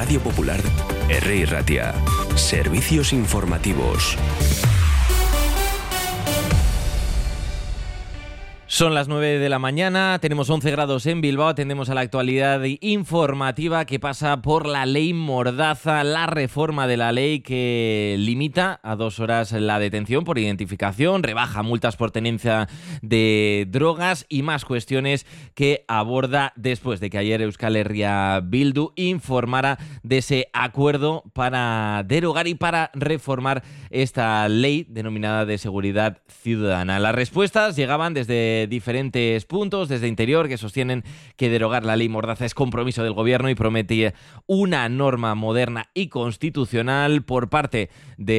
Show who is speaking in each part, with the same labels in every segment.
Speaker 1: Radio Popular, R. Ratia. Servicios informativos.
Speaker 2: Son las 9 de la mañana, tenemos 11 grados en Bilbao, atendemos a la actualidad informativa que pasa por la ley Mordaza, la reforma de la ley que limita a 2 horas la detención por identificación, rebaja multas por tenencia de drogas y más cuestiones que aborda después de que ayer Euskal Herria Bildu informara de ese acuerdo para derogar y para reformar esta ley denominada de seguridad ciudadana. Las respuestas llegaban desde diferentes puntos, desde Interior, que sostienen que derogar la ley Mordaza es compromiso del gobierno y promete una norma moderna y constitucional. Por parte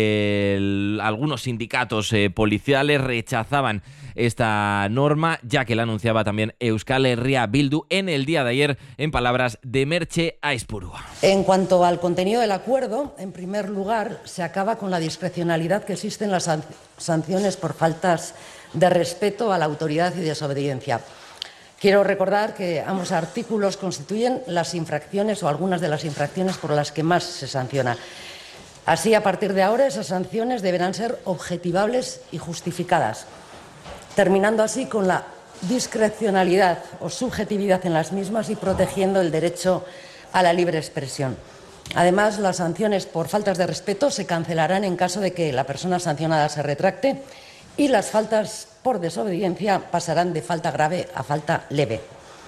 Speaker 2: de algunos sindicatos policiales rechazaban esta norma, ya que la anunciaba también Euskal Herria Bildu en el día de ayer, en palabras de Merche Aizpurua.
Speaker 3: En cuanto al contenido del acuerdo, en primer lugar, se acaba con la discrecionalidad que existe en las sanciones por faltas de respeto a la autoridad y desobediencia. Quiero recordar que ambos artículos constituyen las infracciones o algunas de las infracciones por las que más se sanciona. Así, a partir de ahora, esas sanciones deberán ser objetivables y justificadas, terminando así con la discrecionalidad o subjetividad en las mismas y protegiendo el derecho a la libre expresión. Además, las sanciones por faltas de respeto se cancelarán en caso de que la persona sancionada se retracte y las faltas por desobediencia pasarán de falta grave a falta leve.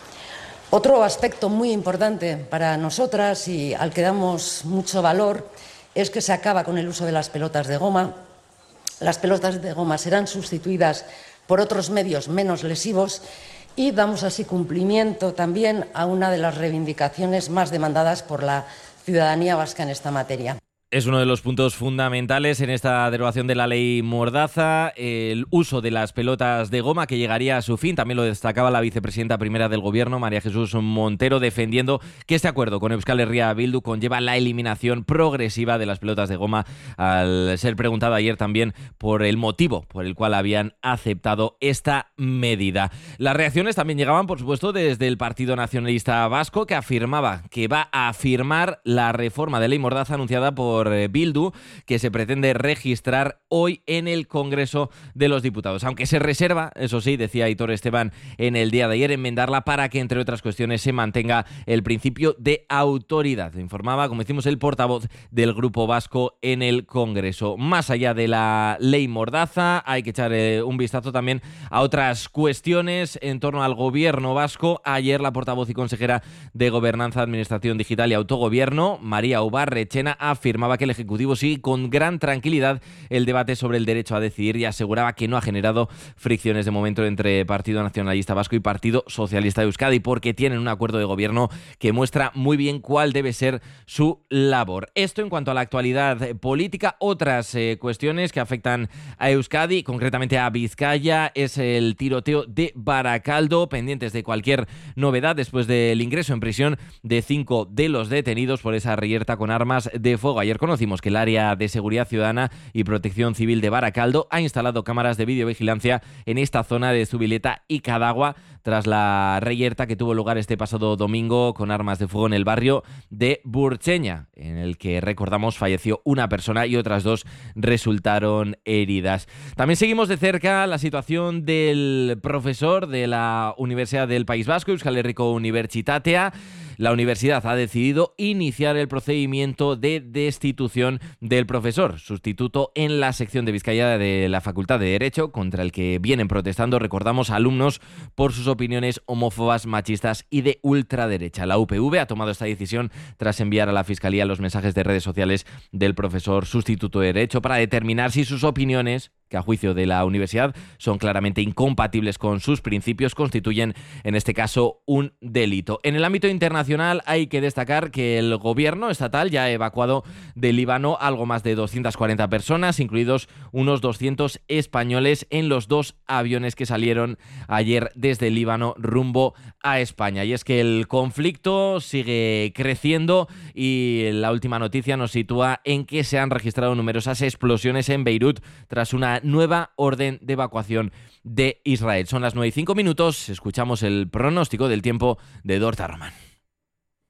Speaker 3: Otro aspecto muy importante para nosotras y al que damos mucho valor es que se acaba con el uso de las pelotas de goma. Las pelotas de goma serán sustituidas por otros medios menos lesivos y damos así cumplimiento también a una de las reivindicaciones más demandadas por la ciudadanía vasca en esta materia.
Speaker 2: Es uno de los puntos fundamentales en esta derogación de la ley Mordaza, el uso de las pelotas de goma que llegaría a su fin. También lo destacaba la vicepresidenta primera del Gobierno, María Jesús Montero, defendiendo que este acuerdo con Euskal Herria Bildu conlleva la eliminación progresiva de las pelotas de goma, al ser preguntada ayer también por el motivo por el cual habían aceptado esta medida. Las reacciones también llegaban, por supuesto, desde el Partido Nacionalista Vasco, que afirmaba que va a firmar la reforma de ley Mordaza anunciada por Bildu, que se pretende registrar hoy en el Congreso de los Diputados. Aunque se reserva, eso sí, decía Aitor Esteban en el día de ayer, enmendarla para que, entre otras cuestiones, se mantenga el principio de autoridad. Informaba, como decimos, el portavoz del Grupo Vasco en el Congreso. Más allá de la ley Mordaza, hay que echar un vistazo también a otras cuestiones en torno al Gobierno vasco. Ayer la portavoz y consejera de Gobernanza, Administración Digital y Autogobierno, María Ubarrechena, afirmaba que el Ejecutivo sigue con gran tranquilidad el debate sobre el derecho a decidir y aseguraba que no ha generado fricciones de momento entre Partido Nacionalista Vasco y Partido Socialista de Euskadi, porque tienen un acuerdo de gobierno que muestra muy bien cuál debe ser su labor. Esto en cuanto a la actualidad política. Otras cuestiones que afectan a Euskadi, concretamente a Vizcaya, es el tiroteo de Barakaldo, pendientes de cualquier novedad después del ingreso en prisión de 5 de los detenidos por esa reyerta con armas de fuego. Ayer conocimos que el Área de Seguridad Ciudadana y Protección Civil de Barakaldo ha instalado cámaras de videovigilancia en esta zona de Zubileta y Cadagua tras la reyerta que tuvo lugar este pasado domingo con armas de fuego en el barrio de Burcheña, en el que, recordamos, falleció una persona y otras 2 resultaron heridas. También seguimos de cerca la situación del profesor de la Universidad del País Vasco, Euskal Herriko Unibertsitatea. La universidad ha decidido iniciar el procedimiento de destitución del profesor sustituto en la sección de Vizcaya de la Facultad de Derecho, contra el que vienen protestando, recordamos, alumnos por sus opiniones homófobas, machistas y de ultraderecha. La UPV ha tomado esta decisión tras enviar a la Fiscalía los mensajes de redes sociales del profesor sustituto de Derecho para determinar si sus opiniones, que a juicio de la universidad son claramente incompatibles con sus principios, constituyen en este caso un delito. En el ámbito internacional hay que destacar que el gobierno estatal ya ha evacuado del Líbano algo más de 240 personas, incluidos unos 200 españoles en los 2 aviones que salieron ayer desde el Líbano rumbo a España. Y es que el conflicto sigue creciendo y la última noticia nos sitúa en que se han registrado numerosas explosiones en Beirut tras una nueva orden de evacuación de Israel. Son las 9:05, escuchamos el pronóstico del tiempo de Dorta Román.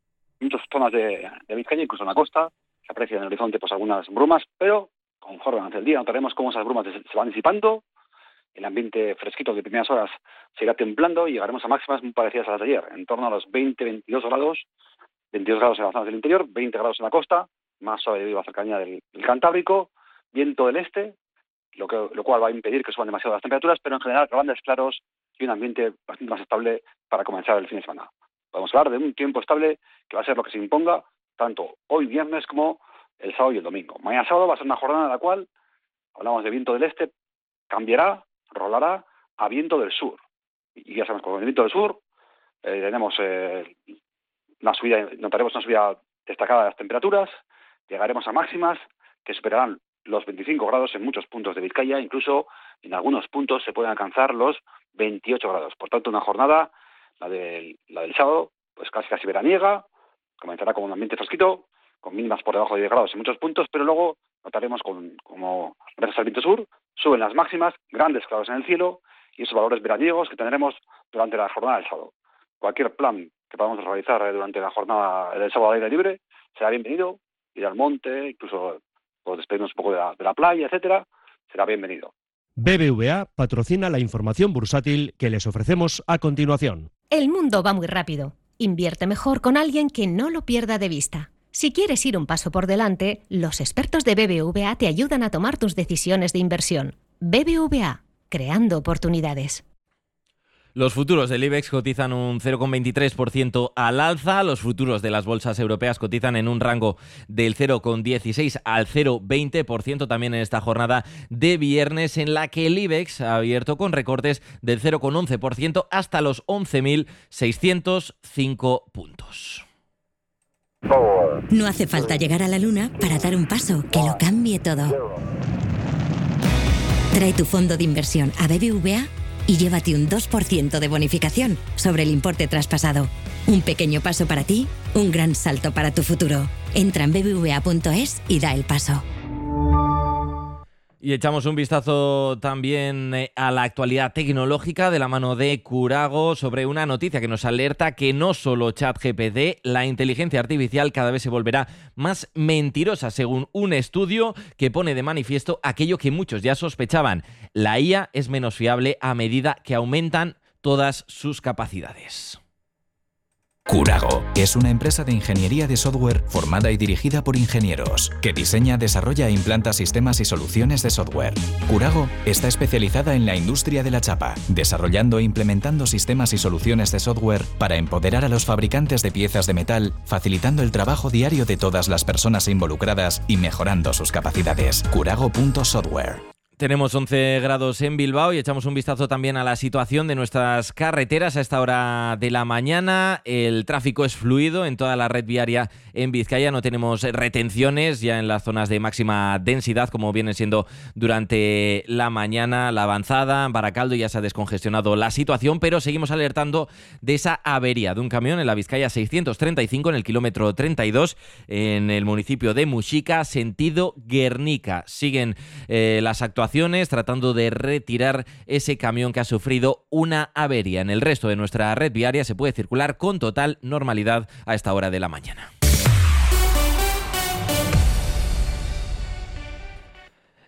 Speaker 4: muchas zonas de Vizcaya, incluso en la costa, se aprecia en el horizonte pues algunas brumas, pero conforme avance el día notaremos cómo esas brumas se van disipando, el ambiente fresquito de primeras horas se irá templando y llegaremos a máximas muy parecidas a las de ayer, en torno a los 20-22 grados, 22 grados en las zonas del interior, 20 grados en la costa, más suave debido a la cercanía del Cantábrico, viento del este, lo cual va a impedir que suban demasiado las temperaturas, pero en general grandes claros y un ambiente bastante más estable para comenzar el fin de semana. Podemos hablar de un tiempo estable que va a ser lo que se imponga tanto hoy viernes como el sábado y el domingo. Mañana sábado va a ser una jornada en la cual hablamos de viento del este, cambiará, rolará a viento del sur. Y ya sabemos, con el viento del sur tenemos notaremos una subida destacada de las temperaturas, llegaremos a máximas que superarán los 25 grados en muchos puntos de Vizcaya, incluso en algunos puntos se pueden alcanzar los 28 grados. Por tanto, una jornada, la del sábado, pues casi veraniega, comenzará con un ambiente fresquito, con mínimas por debajo de 10 grados en muchos puntos, pero luego notaremos como gracias al viento sur, suben las máximas, grandes claros en el cielo, y esos valores veraniegos que tendremos durante la jornada del sábado. Cualquier plan que podamos realizar durante la jornada del sábado al aire libre será bienvenido, ir al monte, incluso pues, despedirnos un poco de la playa, etcétera, será bienvenido.
Speaker 5: BBVA patrocina la información bursátil que les ofrecemos a continuación.
Speaker 6: El mundo va muy rápido. Invierte mejor con alguien que no lo pierda de vista. Si quieres ir un paso por delante, los expertos de BBVA te ayudan a tomar tus decisiones de inversión. BBVA, creando oportunidades.
Speaker 2: Los futuros del IBEX cotizan un 0,23% al alza. Los futuros de las bolsas europeas cotizan en un rango del 0,16 al 0,20% también en esta jornada de viernes, en la que el IBEX ha abierto con recortes del 0,11% hasta los 11.605 puntos.
Speaker 7: No hace falta llegar a la luna para dar un paso que lo cambie todo. Trae tu fondo de inversión a BBVA y llévate un 2% de bonificación sobre el importe traspasado. Un pequeño paso para ti, un gran salto para tu futuro. Entra en bbva.es y da el paso.
Speaker 2: Y echamos un vistazo también a la actualidad tecnológica de la mano de Kurago sobre una noticia que nos alerta que no solo ChatGPT, la inteligencia artificial cada vez se volverá más mentirosa, según un estudio que pone de manifiesto aquello que muchos ya sospechaban. La IA es menos fiable a medida que aumentan todas sus capacidades.
Speaker 8: Kurago es una empresa de ingeniería de software formada y dirigida por ingenieros, que diseña, desarrolla e implanta sistemas y soluciones de software. Kurago está especializada en la industria de la chapa, desarrollando e implementando sistemas y soluciones de software para empoderar a los fabricantes de piezas de metal, facilitando el trabajo diario de todas las personas involucradas y mejorando sus capacidades. Kurago.software.
Speaker 2: Tenemos 11 grados en Bilbao y echamos un vistazo también a la situación de nuestras carreteras a esta hora de la mañana. El tráfico es fluido en toda la red viaria en Vizcaya. No tenemos retenciones ya en las zonas de máxima densidad, como viene siendo durante la mañana. La avanzada, en Baracaldo, ya se ha descongestionado la situación, pero seguimos alertando de esa avería de un camión en la Vizcaya 635 en el kilómetro 32 en el municipio de Muxica, sentido Guernica. Siguen las actuaciones tratando de retirar ese camión que ha sufrido una avería. En el resto de nuestra red viaria se puede circular con total normalidad a esta hora de la mañana.